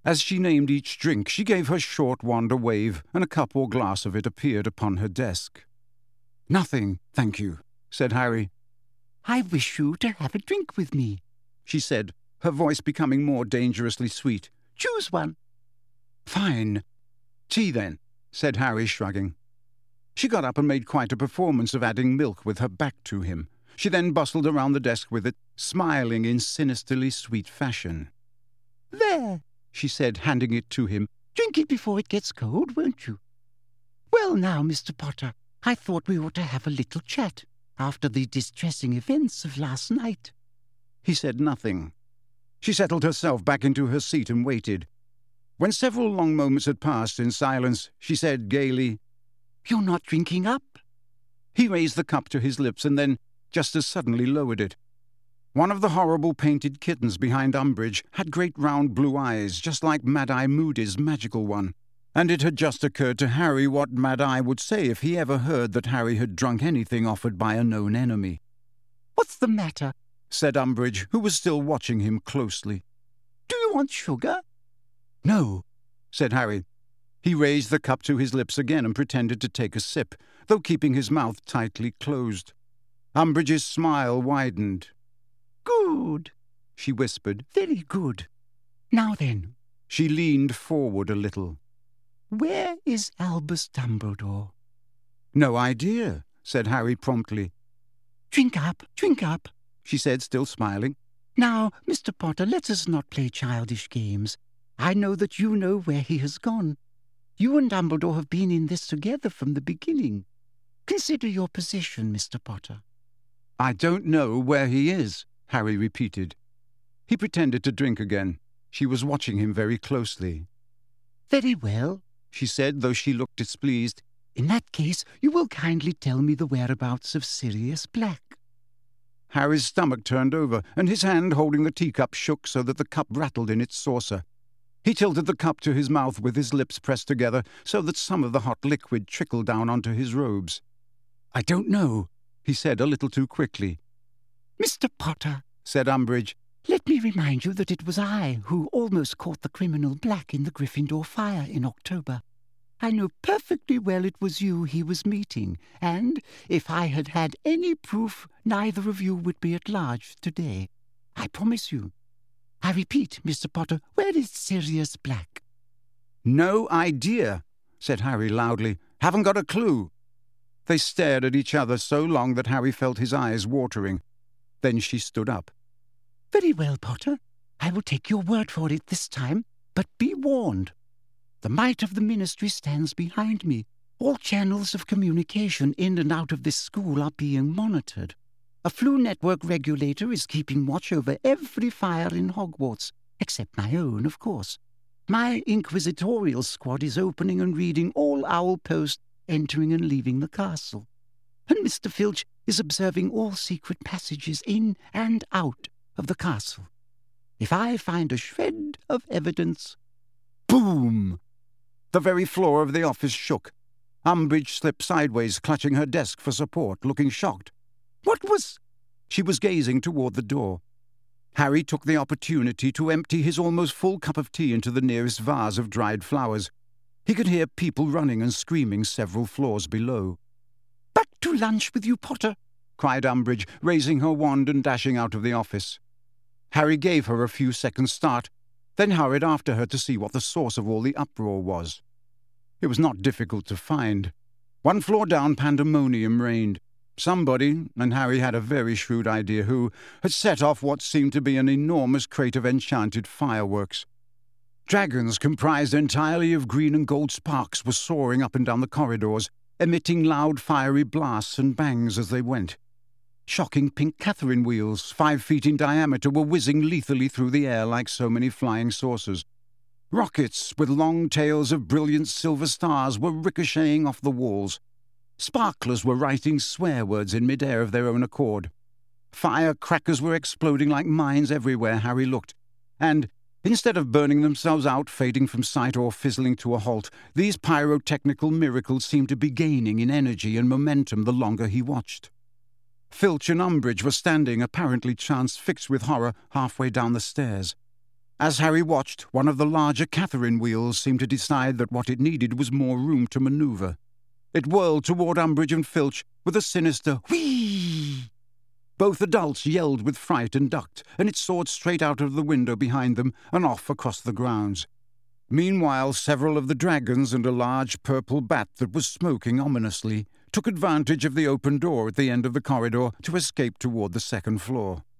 As she named each drink, she gave her short wand a wave, and a cup or glass of it appeared upon her desk. "Nothing, thank you," said Harry. "I wish you to have a drink with me," she said, her voice becoming more dangerously sweet. "Choose one." "Fine. Tea, then," said Harry, shrugging. She got up and made quite a performance of adding milk with her back to him. She then bustled around the desk with it, smiling in sinisterly sweet fashion. "There," she said, handing it to him. "Drink it before it gets cold, won't you? Well now, Mr. Potter, I thought we ought to have a little chat after the distressing events of last night." He said nothing. She settled herself back into her seat and waited. When several long moments had passed in silence, she said gaily, "You're not drinking up?" He raised the cup to his lips and then, just as suddenly, lowered it. One of the horrible painted kittens behind Umbridge had great round blue eyes, just like Mad-Eye Moody's magical one, and it had just occurred to Harry what Mad-Eye would say if he ever heard that Harry had drunk anything offered by a known enemy. "What's the matter?" said Umbridge, who was still watching him closely. "Do you want sugar?" "No," said Harry. He raised the cup to his lips again and pretended to take a sip, though keeping his mouth tightly closed. Umbridge's smile widened. "Good," she whispered. "Very good. Now then." She leaned forward a little. "Where is Albus Dumbledore?" "No idea," said Harry promptly. Drink up," she said, still smiling. "Now, Mr. Potter, let us not play childish games. I know that you know where he has gone. You and Dumbledore have been in this together from the beginning. Consider your position, Mr. Potter." "I don't know where he is," Harry repeated. He pretended to drink again. She was watching him very closely. "Very well," she said, though she looked displeased. "In that case, you will kindly tell me the whereabouts of Sirius Black." Harry's stomach turned over, and his hand holding the teacup shook so that the cup rattled in its saucer. He tilted the cup to his mouth with his lips pressed together so that some of the hot liquid trickled down onto his robes. "I don't know," he said a little too quickly. "Mr. Potter," said Umbridge, "let me remind you that it was I who almost caught the criminal Black in the Gryffindor fire in October. I know perfectly well it was you he was meeting, and if I had had any proof, neither of you would be at large today. I promise you. I repeat, Mr. Potter, where is Sirius Black?" "No idea," said Harry loudly. "Haven't got a clue." They stared at each other so long that Harry felt his eyes watering. Then she stood up. "Very well, Potter. I will take your word for it this time, but be warned. The might of the Ministry stands behind me. All channels of communication in and out of this school are being monitored. A Floo network regulator is keeping watch over every fire in Hogwarts, except my own, of course. My inquisitorial squad is opening and reading all Owl Post entering and leaving the castle. And Mr. Filch is observing all secret passages in and out of the castle. If I find a shred of evidence—" Boom! The very floor of the office shook. Umbridge slipped sideways, clutching her desk for support, looking shocked. "What was—" She was gazing toward the door. Harry took the opportunity to empty his almost full cup of tea into the nearest vase of dried flowers. He could hear people running and screaming several floors below. "Back to lunch with you, Potter!" cried Umbridge, raising her wand and dashing out of the office. Harry gave her a few seconds' start, then hurried after her to see what the source of all the uproar was. It was not difficult to find. 1 floor down, pandemonium reigned. Somebody, and Harry had a very shrewd idea who, had set off what seemed to be an enormous crate of enchanted fireworks. Dragons comprised entirely of green and gold sparks were soaring up and down the corridors, emitting loud fiery blasts and bangs as they went. Shocking pink Catherine wheels, 5 feet in diameter, were whizzing lethally through the air like so many flying saucers. Rockets with long tails of brilliant silver stars were ricocheting off the walls. Sparklers were writing swear words in mid-air of their own accord. Firecrackers were exploding like mines everywhere Harry looked, and, instead of burning themselves out, fading from sight, or fizzling to a halt, these pyrotechnical miracles seemed to be gaining in energy and momentum the longer he watched. Filch and Umbridge were standing, apparently transfixed with horror, halfway down the stairs. As Harry watched, one of the larger Catherine wheels seemed to decide that what it needed was more room to manoeuvre. It whirled toward Umbridge and Filch with a sinister whee! Both adults yelled with fright and ducked, and it soared straight out of the window behind them and off across the grounds. Meanwhile, several of the dragons and a large purple bat that was smoking ominously took advantage of the open door at the end of the corridor to escape toward the second floor.